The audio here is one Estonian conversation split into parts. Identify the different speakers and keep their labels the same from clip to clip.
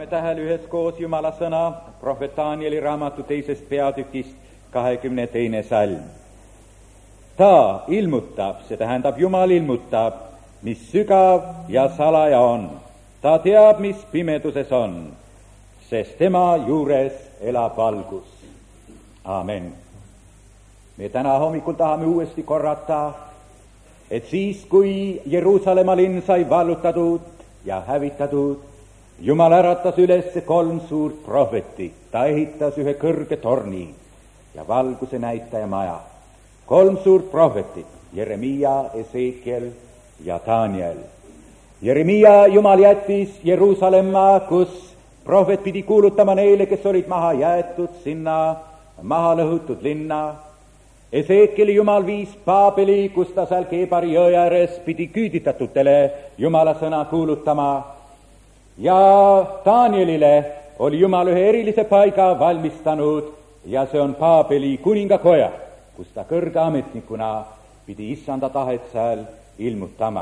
Speaker 1: tähän üheskoos Jumala sõna prohvet Danieli raamatu 2. peatükist 22. salm. Ta ilmutab, see tähendab Jumal ilmutab, mis sügav ja salaja on. Ta teab, mis pimeduses on, sest tema juures elab valgus. Aamen. Me täna hommikul tahame uuesti korrata, et siis, kui Jeruusalemma linn sai vallutatud ja hävitatud, Jumal äratas üles 3 suurt prohvetit. Ta ehitas ühe kõrge torni ja valguse näitaja maja. 3 suurt prohvetit, Jeremia, Esekiel ja Daniel. Jeremia Jumal jättis Jeruusalemma, kus prohvet pidi kuulutama neile, kes olid maha jäetud sinna maha lõhutud linna. Esekieli Jumal viis Paabeli, kus ta seal Keebari jõe ääres pidi küüditatutele Jumala sõna kuulutama. Ja Danielile oli Jumal ühe erilise paiga valmistanud ja see on Paabeli kuningakoja, kus ta kõrge ametnikuna pidi issanda tahet seal ilmutama.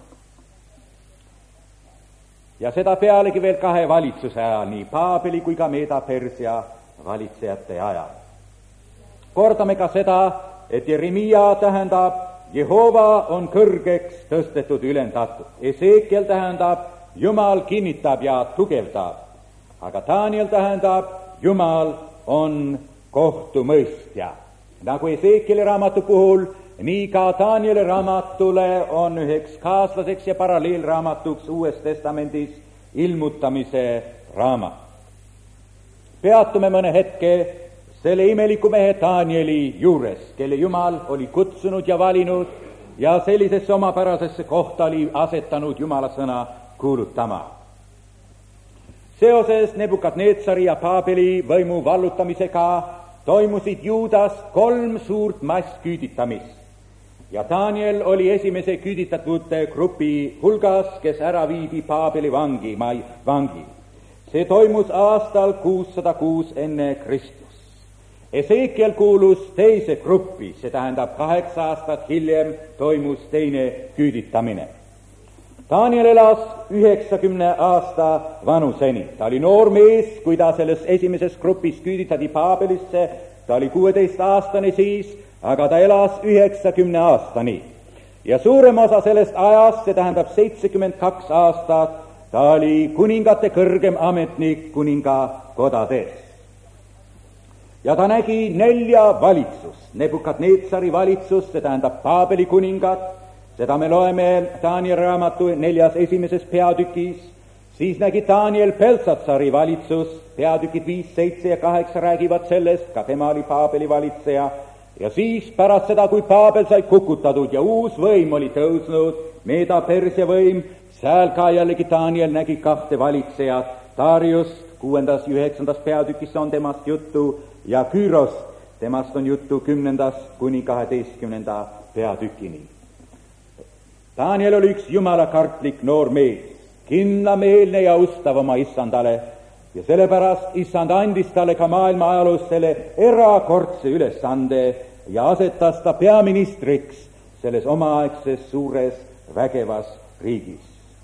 Speaker 1: Ja seda pealegi veel 2 valitsuse ajal, nii Paabeli kui ka Meeda-Persia valitsejate ajal. Kordame ka seda, et Jeremia tähendab, Jehova on kõrgeks tõstetud, ülendatud. Esekiel tähendab, Jumal kinnitab ja tugevdab. Aga Daniel tähendab, Jumal on kohtumõistja. Nagu Esekieli raamatu puhul, nii ka Danieli raamatule on üheks kaaslaseks ja paralleelraamatuks Uues Testamendis ilmutamise raamat. Peatume mõne hetke selle imeliku mehe Danieli juures, kelle Jumal oli kutsunud ja valinud ja sellisesse omapärasesse kohta oli asetanud Jumala sõna kuulutama. Seoses Nebukadnetsari ja Paabeli võimu vallutamisega toimusid Juudas 3 suurt massküüditamist ja Daniel oli esimese küüditatute grupi hulgas, kes ära viidi Paabeli vangi. See toimus aastal 606 enne Kristus. Esekiel kuulus teise gruppi, see tähendab 8 aastat hiljem toimus teine küüditamine. Daniel elas 90 aasta vanuseni. Ta oli noor mees, kui ta selles esimeses grupis küüditati Paabelisse. Ta oli 16-aastane siis, aga ta elas 90 aastani. Ja suurem osa sellest ajast, see tähendab 72 aastat, ta oli kuningate kõrgem ametnik kuningakodades. Ja ta nägi 4 valitsust. Nebukadnetsari valitsus, see tähendab Paabeli kuningat, seda me loeme Danieli raamatu 4. esimeses peatükis. Siis nägi Daniel Beltsatsari valitsus, peatükid 5, 7 ja 8 räägivad sellest, ka tema oli Paabeli valitseja. Ja siis pärast seda, kui Paabel sai kukutatud ja uus võim oli tõusnud, Meeda-Persia võim, seal ka jällegi Daniel nägi 2 valitsejat, Dariust 6. ja 9. peatükis on temast juttu ja Küürost, temast on juttu 10. kuni 12. peatükini. Daniel oli üks jumalakartlik noor mees, kindlameelne ja ustav oma issandale ja sellepärast issand andis talle ka maailma ajaloos selle erakordse ülesande ja asetas ta peaministriks selles omaaegses suures vägevas riigis.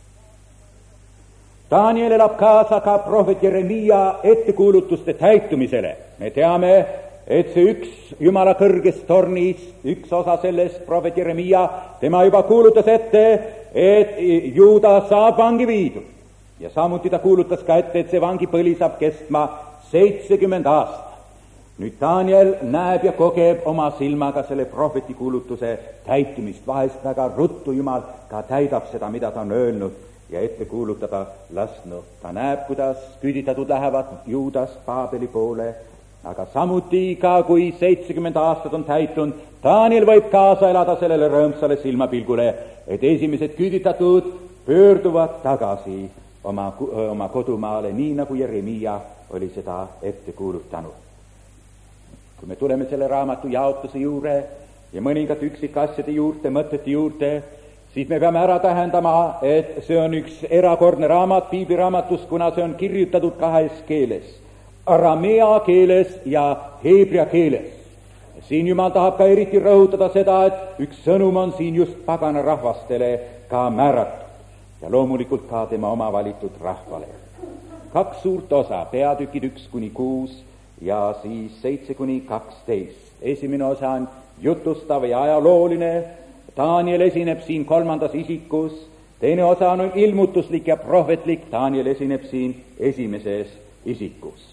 Speaker 1: Daniel elab kaasa ka prohvet Jeremia ettekuulutuste täitumisele. Me teame, et see üks Jumala kõrgest tornist, üks osa sellest, prohvet Jeremia, tema juba kuulutas ette, et Juuda saab vangi viidud. Ja samuti ta kuulutas ka ette, et see vangipõli saab kestma 70 aastat. Nüüd Daniel näeb ja kogeb oma silmaga selle prohveti kuulutuse täitumist. Vahest väga ruttu Jumal ka täidab seda, mida ta on öelnud ja ette kuulutada lasknud. Ta näeb, kuidas küüditatud lähevad Juudast Paabeli poole, aga samuti ka, kui 70 aastat on täitunud, Daniel võib kaasa elada sellele rõõmsale silmapilgule, et esimesed küüditatud pöörduvad tagasi oma kodumaale, nii nagu Jeremia oli seda ette kuulutanud. Kui me tuleme selle raamatu jaotuse juurde ja mõningate üksikasjade juurde, mõtete juurde, siis me peame ära tähendama, et see on üks erakordne raamat piibliraamatus, kuna see on kirjutatud 2 keeles, aramea keeles ja heebrea keeles. Siin Jumal tahab ka eriti rõhutada seda, et üks sõnum on siin just pagana rahvastele ka määratud ja loomulikult ka tema oma valitud rahvale. kaks suurt osa, peatükid 1-6 ja siis 7-12. Esimene osa on jutustav ja ajalooline, Daniel esineb siin kolmandas isikus, teine osa on ilmutuslik ja prohvetlik, Daniel esineb siin esimeses isikus.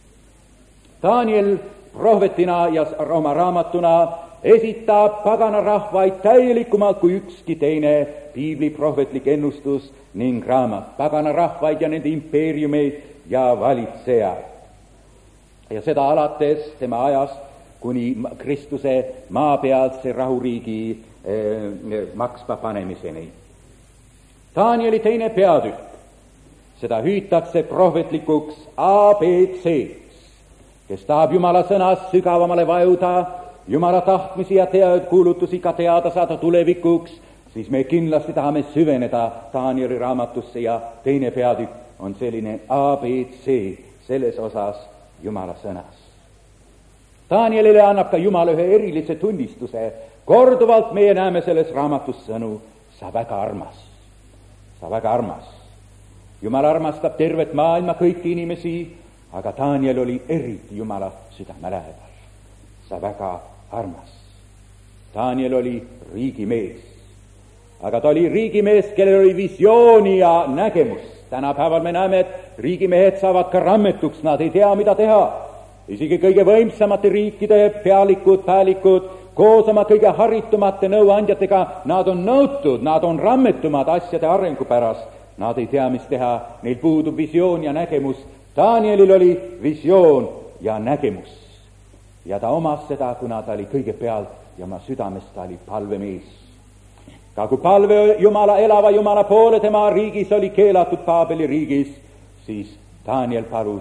Speaker 1: Daniel prohvetina ja oma raamatuna esitab pagana rahvaid täielikumalt kui ükski teine piibli prohvetlik ennustus ning raamat, pagana rahvaid ja nende impeeriumeid ja valitsejaid. Ja seda alates tema ajast kuni Kristuse maapealse rahuriigi maksma panemiseni. Danieli teine peatükk, seda hüütakse prohvetlikuks ABC-ks, kes tahab Jumala sõnast sügavamale vajuda, Jumala tahtmisi ja kuulutusi ka teada saada tulevikuks, siis me kindlasti tahame süveneda Danieli raamatusse ja teine peatükk on selline ABC selles osas Jumala sõnas. Danielile annab ka Jumal ühe erilise tunnistuse. Korduvalt meie näeme selles raamatus sõnu, sa väga armas, sa väga armas. Jumal armastab tervet maailma, kõiki inimesi, aga Daniel oli eriti Jumala südame lähedal. Sa väga armas. Daniel oli riigimees, aga ta oli riigimees, kellel oli visiooni ja nägemus. Tänapäeval me näeme, et riigimehed saavad ka rammetuks, nad ei tea, mida teha. Isegi kõige võimsamate riikide päälikud, koos oma kõige haritumate nõuandjatega, nad on nõutud, nad on rammetumad asjade arengu pärast. Nad ei tea, mis teha, neil puudub visioon ja nägemus. Danielil oli visioon ja nägemus. Ja ta omas seda, kuna ta oli kõigepealt ja oma südames ta oli palvemees. Ka kui palve Jumala, elava Jumala poole tema riigis oli keelatud Paabeli riigis, siis Daniel palus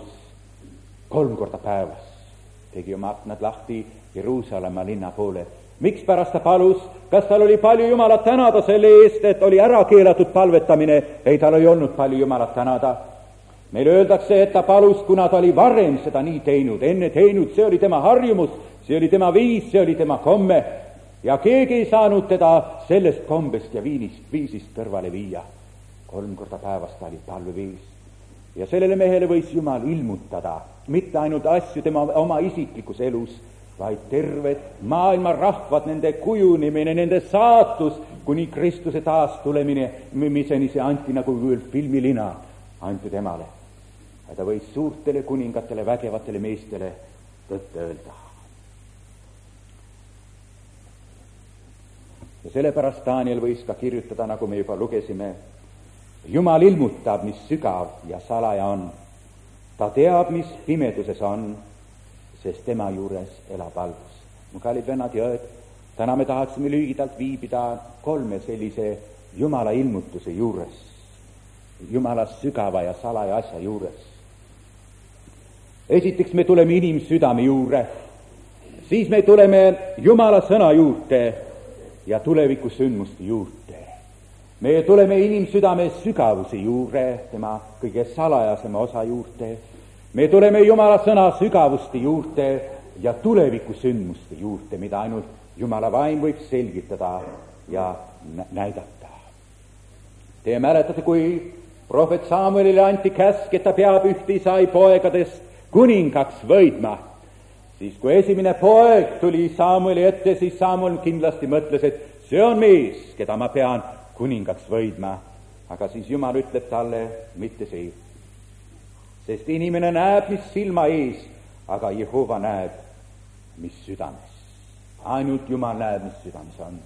Speaker 1: 3 korda päevas, tegi oma aknad lahti Jeruusalemma linna poole. Mikspärast ta palus? Kas tal oli palju Jumalat tänada selle eest, et oli ära keelatud palvetamine? Ei, tal ei olnud palju Jumalat tänada. Meile öeldakse, et ta palus, kuna ta oli varem seda nii teinud, enne teinud, see oli tema harjumus, see oli tema viis, see oli tema komme. Ja keegi ei saanud teda sellest kombest ja viisist kõrvale viia. 3 korda päevas ta oli palveviis. Ja sellele mehele võis Jumal ilmutada mitte ainult asju tema oma isiklikus elus, vaid terved maailma rahvad, nende kujunemine, nende saatus, kuni Kristuse taastulemiseni see anti nagu filmilina, anti temale. Ja ta võis suurtele kuningatele, vägevatele meestele tõtt öelda. Ja sellepärast Daniel võis ka kirjutada, nagu me juba lugesime, Jumal ilmutab, mis sügav ja salaja on. Ta teab, mis pimeduses on, sest tema juures elab valgus. Mu kallid vennad ja õed, täna me tahaksime lühidalt viibida 3 sellise Jumala ilmutuse juures, Jumala sügava ja salaja asja juures. Esiteks me tuleme inimsüdame juurde, siis me tuleme Jumala sõna juurde ja tuleviku sündmuste juurde. Me tuleme inimsüdame sügavuse juurde, tema kõige salajasema osa juurde. Me tuleme Jumala sõna sügavuste juurde ja tuleviku sündmuste juurde, mida ainult Jumala vaim võib selgitada ja näidata. Te mäletate, kui prohvet Samuelile anti käsk, et ta peab ühte Isai poegadest kuningaks võidma. Siis kui esimene poeg tuli Samueli ette, siis Samuel kindlasti mõtles, et see on mees, keda ma pean kuningaks võidma. Aga siis Jumal ütleb talle, mitte see. Sest inimene näeb, mis silma ees, aga Jehova näeb, mis südames. Ainult Jumal näeb, mis südames on.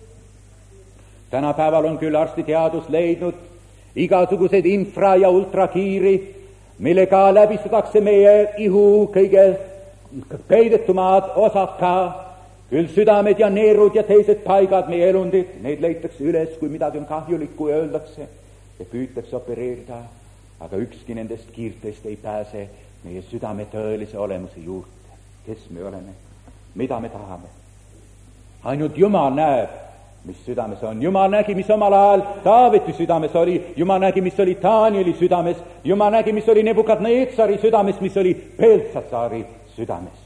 Speaker 1: Tänapäeval on küll arstiteadus leidnud igasuguseid infra- ja ultrakiiri, millega läbistatakse meie ihu kõige peidetumad osad ka, küll südamed ja neerud ja teised paigad, meie elundid, neid leitakse üles, kui midagi on kahjulikku ja öeldakse ja püütakse opereerida, aga ükski nendest kiirtest ei pääse meie südame tõelise olemuse juurde. Kes me oleme? Mida me tahame? Ainult Jumal näeb, mis südames on. Jumal nägi, mis omal ajal Taaveti südames oli. Jumal nägi, mis oli Danieli südames. Jumal nägi, mis oli Nebukadnetsari südames, mis oli Beltsatsari südames.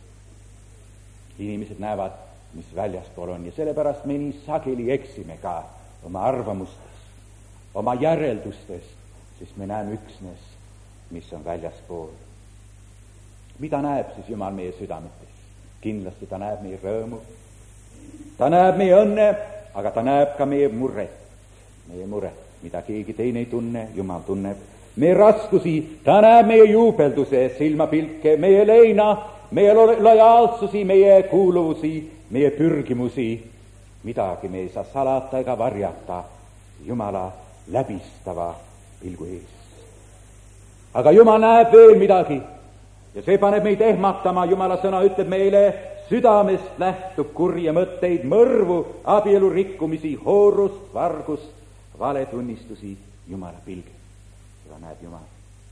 Speaker 1: Inimesed näevad, mis väljaspool on, ja sellepärast me nii sageli eksime ka oma arvamustes, oma järeldustes, sest me näeme üksnes mis on väljaspool. mida näeb siis Jumal meie südametes? Kindlasti ta näeb meie rõõmu, ta näeb meie õnne, aga ta näeb ka meie muret, mida keegi teine ei tunne, Jumal tunneb. Meie raskusi, ta näeb meie juubelduse, silmapilke, meie leina, meie lojaalsusi, meie kuuluvusi, meie pürgimusi. Midagi me ei saa salata ega varjata Jumala läbistava pilgu ees. Aga Jumal näeb veel midagi ja see paneb meid ehmatama. Jumala sõna ütleb meile, südamest lähtub kurja mõtteid, mõrvu, abielu rikkumisi, hoorust, vargust, valetunnistusi, Jumala pilge. Seda näeb Jumal.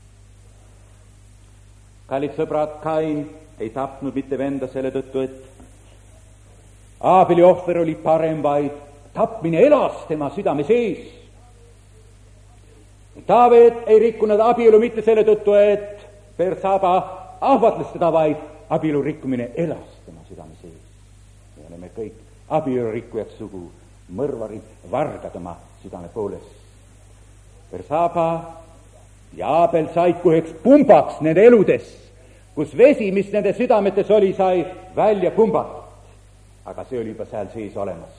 Speaker 1: Kallid sõbrad, Kain ei tapnud mitte venda selle tõttu, et Aabeli ohver oli parem, vaid tapmine elas tema südame sees. Taavet ei rikkunud abielu mitte selle tõttu, et Bersaba ahvatles teda, vaid abielu rikkumine elas tema südame sees. Me oleme kõik abielu rikkujad sugu, mõrvarid, vargad oma südame poolest. Bersaba ja Aabel said kuheks pumbaks nende eludes, kus vesi, mis nende südametes oli, sai välja pumbatud. Aga see oli juba seal sees olemas.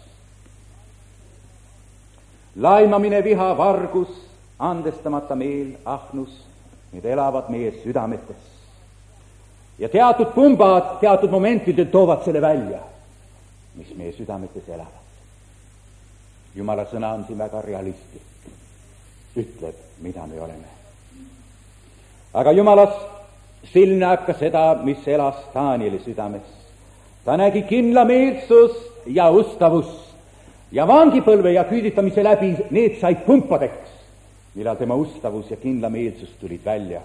Speaker 1: Laimamine, viha, vargus, andestamata meel, ahnus, need elavad meie südametes. Ja teatud pumbad, teatud momentidel toovad selle välja, mis meie südametes elavad. Jumala sõna on siin väga realistlik. Ütleb, mida me oleme. Aga Jumalas silm näeb ka seda, mis elas Danieli südames. Ta nägi kindlameelsust ja ustavust ja vangipõlve ja küüditamise läbi need said pumpadeks, millal tema ustavus ja kindlameelsus tulid välja.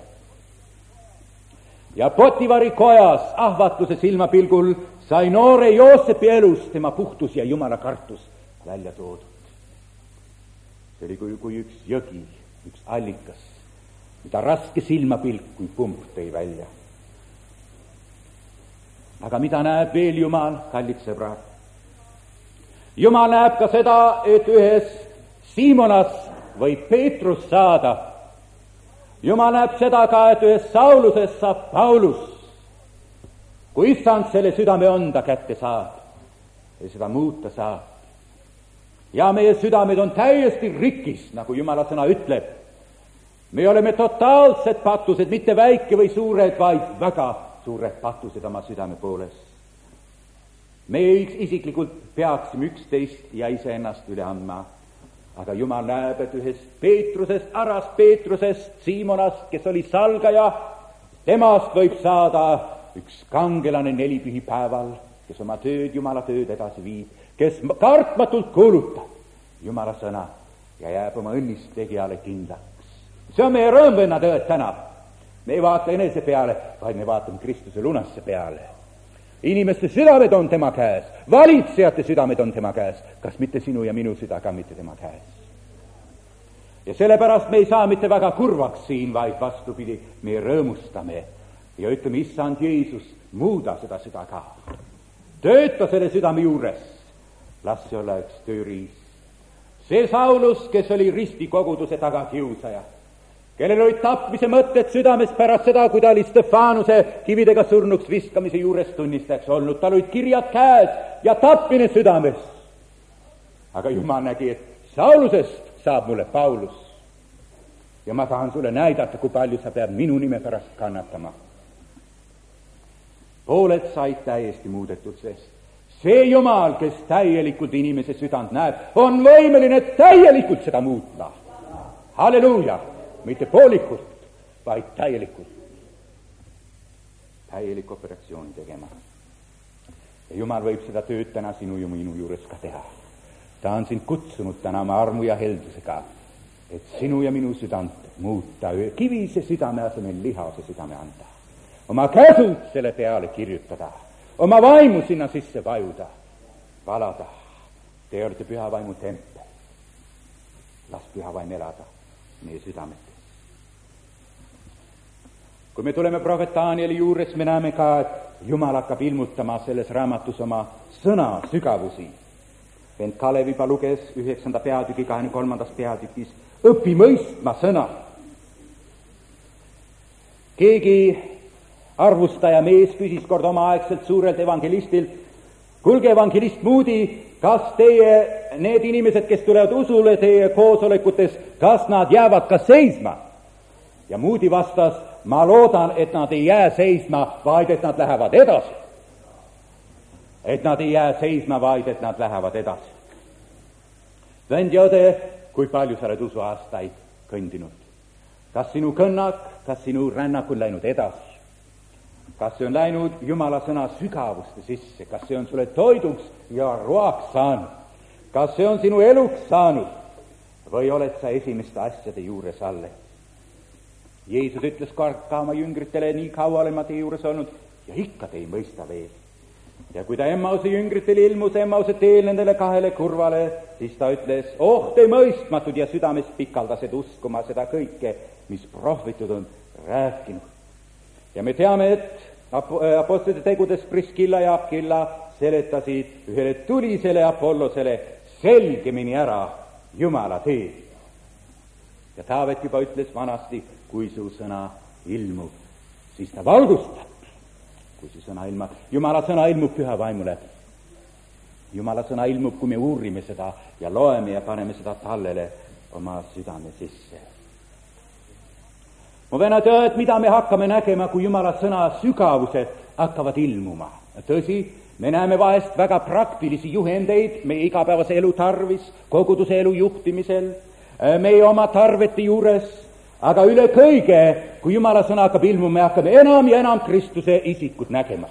Speaker 1: Ja Potivari kojas ahvatluse silmapilgul sai noore Joosepi elus tema puhtus ja Jumala kartus välja toodud. See oli kui üks jõgi, üks allikas, mida raske silmapilk kui pump tõi välja. Aga mida näeb veel Jumal, kallid sõbrad? Jumal näeb ka seda, et ühes Simonas võib Peetrus saada. Jumal näeb seda ka, et ühes Sauluses saab Paulus. Kui issand selle südame on, ta kätte saab ja seda muuta saab. Ja meie südamed on täiesti rikkis, nagu Jumala sõna ütleb. Me oleme totaalsed patused, mitte väike või suured, vaid väga suured patused oma südame poolest. Me isiklikult peaksime üksteist ja iseennast üle andma. Aga Jumal näeb, et ühest Peetrusest, aras Peetrusest, Siimonast, kes oli salgaja, temast võib saada üks kangelane 4 pühipäeval, kes oma tööd, Jumala tööd edasi viib, kes kartmatult kuulutab Jumala sõna ja jääb oma õnnist tegijale kindlaks. See on meie rõõmvennad õed täna. Me ei vaata enese peale, vaid me vaatame Kristuse lunasse peale. Inimeste südamed on tema käes, valitsejate südamed on tema käes, kas mitte sinu ja minu süda ka mitte tema käes. Ja sellepärast me ei saa mitte väga kurvaks siin, vaid vastupidi, me rõõmustame ja ütleme, issand Jeesus, muuda seda süda ka. Tööta selle südame juures, las see olla üks tööriis. See Saulus, kes oli ristikoguduse tagakiusaja, kellel olid tapmise mõtted südames pärast seda, kui ta oli Stefanuse kividega surnuks viskamise juures tunnistajaks olnud. Tal olid kirjad käes ja tapmine südames. Aga Jumal nägi, et Saulusest saab mulle Paulus. Ja ma tahan sulle näidata, kui palju sa pead minu nime pärast kannatama. Pooled said täiesti muudetud, sest see Jumal, kes täielikult inimese südant näeb, on võimeline täielikult seda muutma. Halleluuja! Mitte poolikult, vaid täielikult. Täielik operatsiooni tegema. Ja Jumal võib seda tööd täna sinu ja minu juures ka teha. Ta on sind kutsunud täna oma armu ja heldusega, et sinu ja minu südant muuta, kivise südame asemel lihase südame anda. Oma käsud selle peale kirjutada, oma vaimu sinna sisse vajuda, valada. Te olete püha vaimu tempel. Las püha vaim elada meie südametes. Kui me tuleme prohvet Danieli juures, me näeme ka, et Jumal hakkab ilmutama selles raamatus oma sõna sügavusi. Vend Kalev juba luges 9. peatüki 23. peatükis, õpi mõistma sõna. keegi arvustaja mees küsis kord omaaegselt suurelt evangelistilt, kuulge, evangelist Moody, kas teie, need inimesed, kes tulevad usule teie koosolekutes, kas nad jäävad ka seisma? Ja Moody vastas, ma loodan, et nad ei jää seisma, vaid et nad lähevad edasi. Et nad ei jää seisma, vaid et nad lähevad edasi. Vend ja õde, kui palju sa oled usuaastaid kõndinud? Kas sinu kõnnak, kas sinu rännak on läinud edasi? Kas see on läinud Jumala sõna sügavuste sisse? Kas see on sulle toiduks ja roaks saanud? Kas see on sinu eluks saanud? Või oled sa esimeste asjade juures alles? Jeesus ütles ka oma jüngritele, nii kaua olen ma teie juures olnud ja ikka te ei mõista veel. Ja kui ta Emmause jüngritele ilmus Emmause teel nendele kahele kurvale, siis ta ütles, te mõistmatud ja südames pikaldased uskuma seda kõike, mis prohvitud on rääkinud. Ja me teame, et apostlite tegudes Priskilla ja Akilla seletasid ühele tulisele Apollosele selgemini ära Jumala tee. Ja Taavet juba ütles vanasti, kui su sõna ilmub, siis ta valgustab. Kui su sõna ilmub, Jumala sõna ilmub püha vaimu läbi. Jumala sõna ilmub, kui me uurime seda ja loeme ja paneme seda tallele oma südame sisse. Mu vennad, et mida me hakkame nägema, kui Jumala sõna sügavused hakkavad ilmuma? Tõsi, me näeme vahest väga praktilisi juhendeid meie igapäevase elu tarvis, koguduse elu juhtimisel, meie oma tarvete juures, aga üle kõige, kui Jumala sõna hakkab ilmuma, me hakkame enam ja enam Kristuse isikut nägema.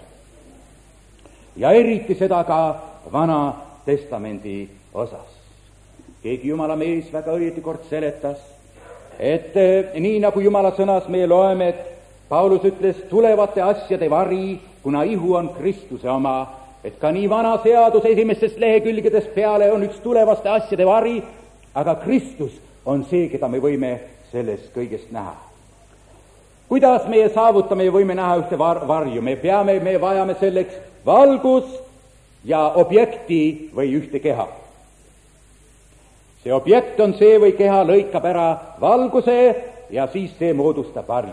Speaker 1: Ja eriti seda ka Vana Testamendi osas. Keegi Jumala mees väga õieti kord seletas, et nii nagu Jumala sõnas me loeme, et Paulus ütles, tulevate asjade vari, kuna ihu on Kristuse oma, et ka nii vana seaduse esimestest lehekülgedes peale on üks tulevaste asjade vari, aga Kristus on see, keda me võime sellest kõigest näha. Kuidas meie saavutame ja võime näha ühte varju? Me vajame selleks valgust ja objekti või ühte keha. See objekt on see või keha lõikab ära valguse ja siis see moodustab varju.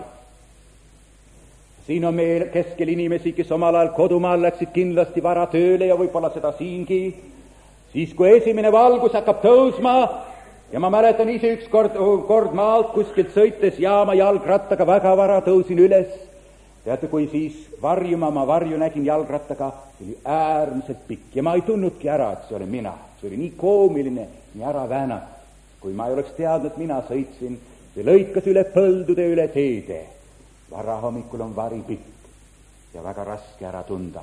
Speaker 1: Siin on meil keskel inimesi, kes omal ajal kodumaal läksid kindlasti vara tööle ja võib-olla seda siingi. Siis kui esimene valgus hakkab tõusma, ja ma mäletan ise üks kord maalt kuskilt sõites jaama jalgrattaga väga vara tõusin üles. Teate, kui siis ma varju nägin jalgrattaga, see oli äärmiselt pikk ja ma ei tundnudki ära, et see oli mina. See oli nii koomiline, nii ära väänat. Kui ma ei oleks teadnud, mina sõitsin, see lõikas üle põldude, üle teede. Varahommikul on vari pikk ja väga raske ära tunda.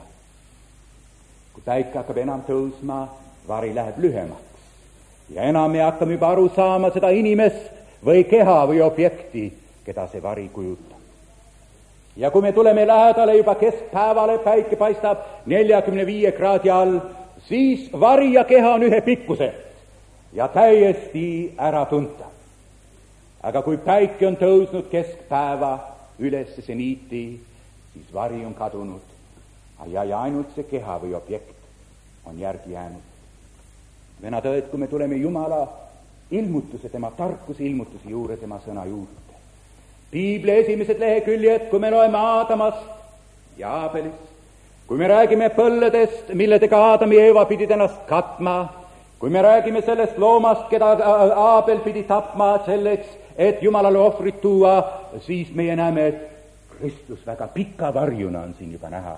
Speaker 1: Kui päike hakkab enam tõusma, vari läheb lühemaks. Ja enam me hakkame juba aru saama seda inimest või keha või objekti, keda see vari kujutab. Ja kui me tuleme lähedale juba keskpäevale, päike paistab 45 kraadi all, siis vari ja keha on ühe pikkuselt ja täiesti ära tuntav. Aga kui päike on tõusnud keskpäeva üles seniiti, siis vari on kadunud ja ainult see keha või objekt on järgi jäänud. Venad õed, kui me tuleme Jumala ilmutuse, tema tarkuse ilmutuse juurde, tema sõna juurde. Piibli esimesed leheküljed, kui me loeme Aadamast ja Aabelist, kui me räägime põlledest, milledega Aadam ja Eeva pidid ennast katma, kui me räägime sellest loomast, keda Aabel pidi tapma selleks, et Jumalale ohvrit tuua, siis meie näeme, et Kristus väga pika varjuna on siin juba näha.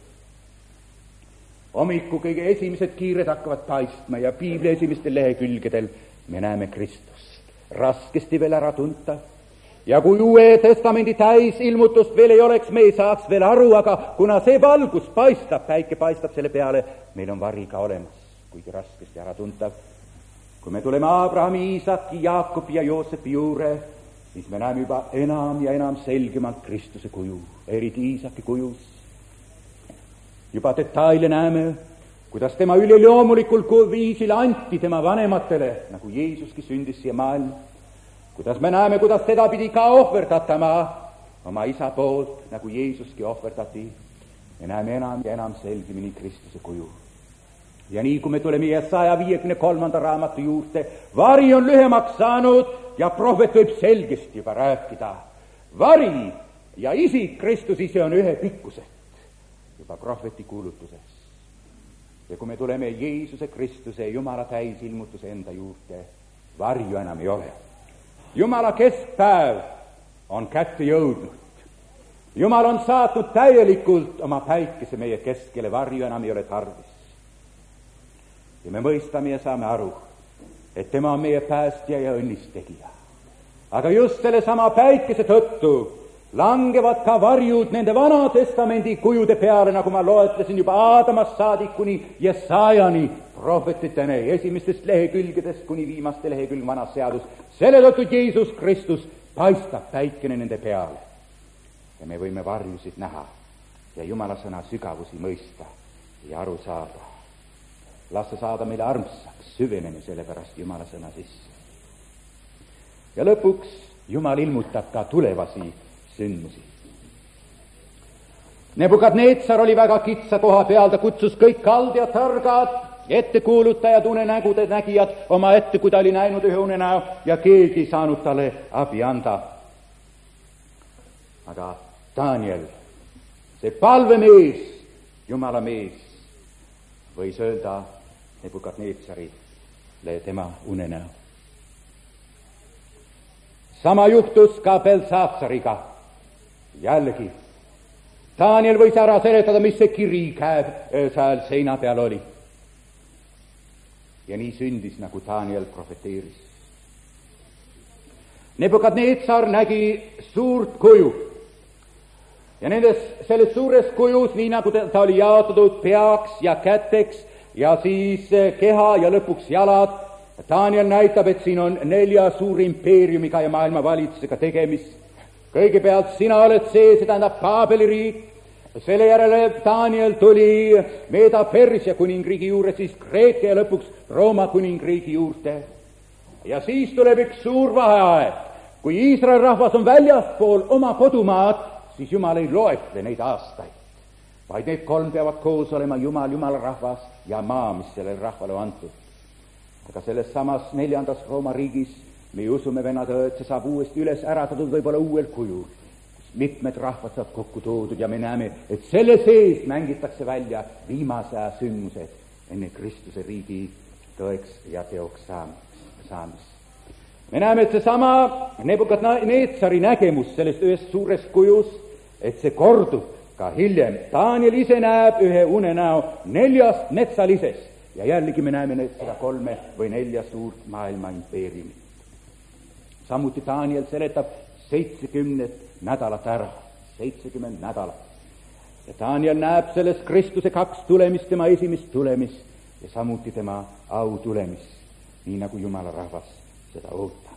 Speaker 1: Hommiku kõige esimesed kiired hakkavad paistma ja Piibli esimestel lehekülgedel me näeme Kristust. Raskesti veel ära tunta. Ja kui Uue Testamendi täis ilmutust veel ei oleks, me ei saaks veel aru, aga kuna see valgus paistab, päike paistab selle peale, meil on vari ka olemas, kuigi raskesti ära tuntav. Kui me tuleme Abrahami, Iisaki, Jaakobi ja Joosepi juurde, siis me näeme juba enam ja enam selgemalt Kristuse kuju, eriti Iisaki kujus. Juba detaile näeme, kuidas tema üleloomulikul viisil anti tema vanematele, nagu Jeesuski sündis siia maailma. Kuidas me näeme, kuidas teda pidi ka ohverdatama oma isa poolt, nagu Jeesuski ohverdati. Me näeme enam ja enam selgemini Kristuse kuju. Ja nii, kui me tuleme 153. raamatu juurde, vari on lühemaks saanud ja prohvet võib selgesti juba rääkida. Vari ja isik Kristus ise on ühepikkuselt juba prohveti kuulutuses. ja kui me tuleme Jeesuse Kristuse Jumala täisilmutuse enda juurde, varju enam ei ole. Jumala keskpäev on kätte jõudnud. Jumal on saatnud täielikult oma päikese meie keskele, varju enam ei ole tarvis. ja me mõistame ja saame aru, et tema on meie päästja ja õnnistegija. aga just selle sama päikese tõttu langevad ka varjud nende Vana Testamendi kujude peale, nagu ma loetlesin juba Aadamast saadik kuni Jesajani prohvetiteni, esimestest lehekülgedest kuni viimaste lehekülg Vanas seadus. selle tõttu Jeesus Kristus paistab päikene nende peale ja me võime varjusid näha ja Jumala sõna sügavusi mõista ja aru saada. las see saada meile armsaks, süveneme sellepärast Jumala sõna sisse. ja lõpuks Jumal ilmutab ka tulevasi sündmusi. Nebukadnetsar oli väga kitsa koha peal, ta kutsus kõik kaldjad, targad, ettekuulutajad, unenägude nägijad oma ette, kui ta oli näinud ühe unenäo ja keegi ei saanud talle abi anda. aga Daniel, see palvemees, Jumala mees, võis öelda Nebukadnetsarile tema unenäo. sama juhtus ka Belsatsariga. jällegi Daniel võis ära seletada, mis see kiri seal seina peal oli. ja nii sündis, nagu Daniel profeteeris. Nebukadnetsar nägi suurt kuju ja selles suures kujus, nii nagu ta oli jaotatud peaks ja käteks ja siis keha ja lõpuks jalad, Daniel näitab, et siin on 4 suure impeeriumiga ja maailma valitsusega tegemist. kõigepealt sina oled see tähendab Paabeli riik, selle järele Daniel tuli Meeda-Persia kuningriigi juurde, siis Kreeka ja lõpuks Rooma kuningriigi juurde. ja siis tuleb üks suur vaheaeg, kui Iisraeli rahvas on väljaspool oma kodumaad, siis Jumal ei loetle neid aastaid, vaid need 3 peavad koos olema, Jumal, Jumala rahvas ja maa, mis sellele rahvale on antud. aga selles samas 4. Rooma riigis me usume, vennad, et see saab uuesti üles äratatud võib-olla uuel kujul, mitmed rahvad saab kokku toodud ja me näeme, et selle sees mängitakse välja viimase aja sündmused enne Kristuse riigi tõeks ja teoks saamist. me näeme, et seesama Nebukadnetsari nägemus sellest ühest suurest kujus, et see kordub ka hiljem. Daniel ise näeb ühe unenäo 4 metsalisest ja jällegi me näeme seda 3 või 4 suurt maailma impeeriumit. samuti Daniel seletab 70 nädalat ära, 70 nädalat. ja Daniel näeb selles Kristuse 2 tulemist, tema esimest tulemist ja samuti tema au tulemist, nii nagu Jumala rahvas seda ootab.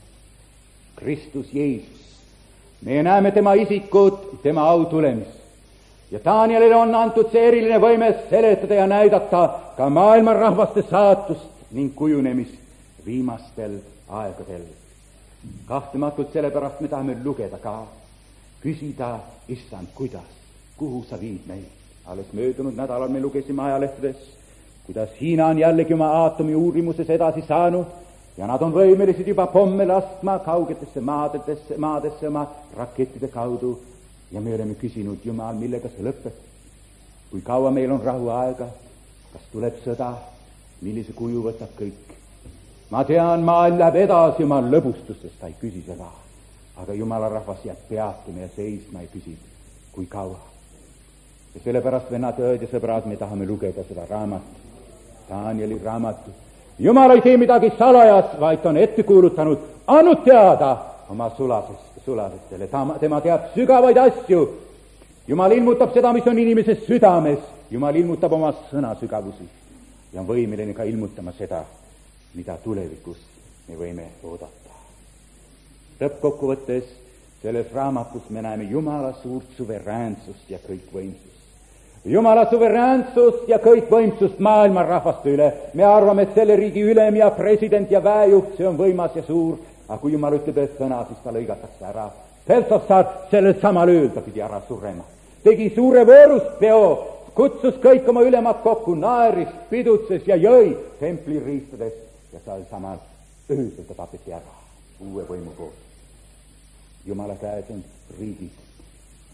Speaker 1: Kristus Jeesus, me näeme tema isikut, tema au tulemist ja Danielile on antud see eriline võime seletada ja näidata ka maailma rahvaste saatust ning kujunemist viimastel aegadel. kahtlematult sellepärast me tahame lugeda ka, küsida, issand, kuidas, kuhu sa viid meid. alles möödunud nädalal me lugesime ajalehtedes, kuidas Hiina on jällegi oma aatomi uurimuses edasi saanud ja nad on võimelised juba pomme laskma kaugetesse maadesse oma rakettide kaudu. ja me oleme küsinud, Jumal, millega see lõpeb? kui kaua meil on rahuaega? kas tuleb sõda? millise kuju võtab kõik? ma tean, maailm läheb edasi oma lõbustustest, ta ei küsi seda. aga Jumala rahvas jääb peatuma ja seisma ja küsib, kui kaua. ja sellepärast, vennad, õed ja sõbrad, me tahame lugeda seda raamatut, Danieli raamatut. Jumal ei tee midagi salajas, vaid ta on ette kuulutanud, andnud teada oma sulasestele. tema teab sügavaid asju. Jumal ilmutab seda, mis on inimese südames. Jumal ilmutab oma sõna sügavusi ja on võimeline ka ilmutama seda, mida tulevikus me võime oodata. lõppkokkuvõttes selles raamatus me näeme Jumala suurt suveräänsust ja kõikvõimsust. Jumala suveräänsust ja kõikvõimsust maailma rahvaste üle. me arvame, et selle riigi ülem ja president ja väejuht, see on võimas ja suur, aga kui Jumal ütleb ühe sõna, siis ta lõigatakse ära. Belshatsar sellel samal ööl ta pidi ära surema. Tegi suure võõruspeo, kutsus kõik oma ülemad kokku, naeris, pidutses ja jõi templi riistades ja seal samal öösel ta tapeti ära uue võimu poolt. Jumala käes on riigid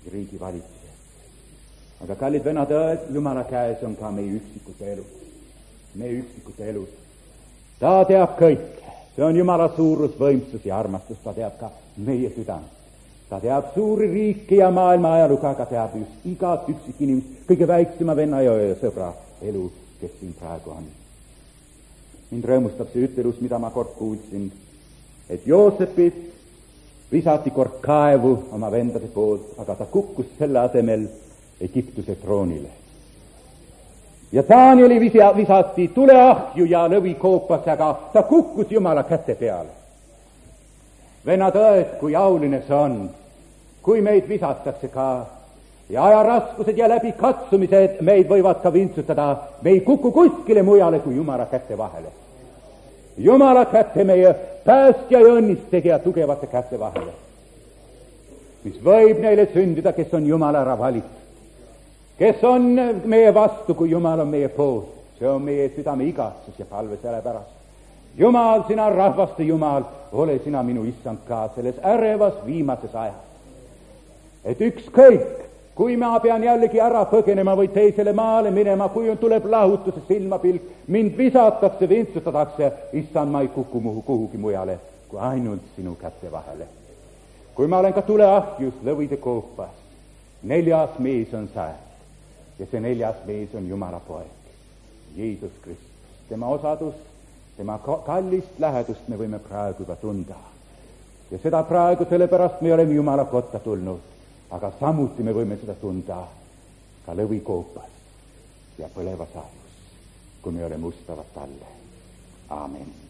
Speaker 1: riigi valitseja. aga kallid venad õed, Jumala käes on ka meie üksikute elud. Meie üksikute elud. Ta teab kõike. See on Jumala suurus, võimsus ja armastus. Ta teab ka meie südant. Ta teab suuri riike ja maailma ajalugu, aga teab just igat üksik inimest, kõige väiksema venna ja sõbra elu, kes siin praegu on. Mind rõõmustab see ütelus, mida ma kord kuulsin, et Joosepit visati kord kaevu oma vendade poolt, aga ta kukkus selle asemel Egiptuse troonile. Ja Danieli visati tuleahju ja lõvikoopasse, aga ta kukkus Jumala käte peale. Vennad õed, kui auline see on, kui meid visatakse ka ja ajaraskused ja läbi katsumised meid võivad ka vintsutada, me ei kuku kuskile mujale kui Jumala käte vahele. Jumala kätte, meie päästja ja õnnistegija tugevate kätte vahele, mis võib neile sündida, kes on Jumala ära valitud, kes on meie vastu, kui Jumal on meie poolt. See on meie südame igatsus ja palve selle pärast. Jumal, sina rahvaste Jumal, ole sina minu issand ka selles ärevas viimases ajas. Et ükskõik, kui ma pean jällegi ära põgenema või teisele maale minema, kui tuleb lahutuse silmapilk, mind visatakse, vintsutatakse, issand, ma ei kuku kuhugi mujale, kui ainult sinu kätte vahele. Kui ma olen ka tuleahjus lõvide koopas, 4. mees on sääl ja see 4. mees on Jumala poeg, Jeesus Kristus. Tema osadust, tema kallist lähedust me võime praegu juba tunda. Ja seda praegu sellepärast me oleme Jumala kotta tulnud, aga samuti me võime seda tunda ka lõvikoopas ja põlevas ajus, kui me oleme ustavad talle. Aamen.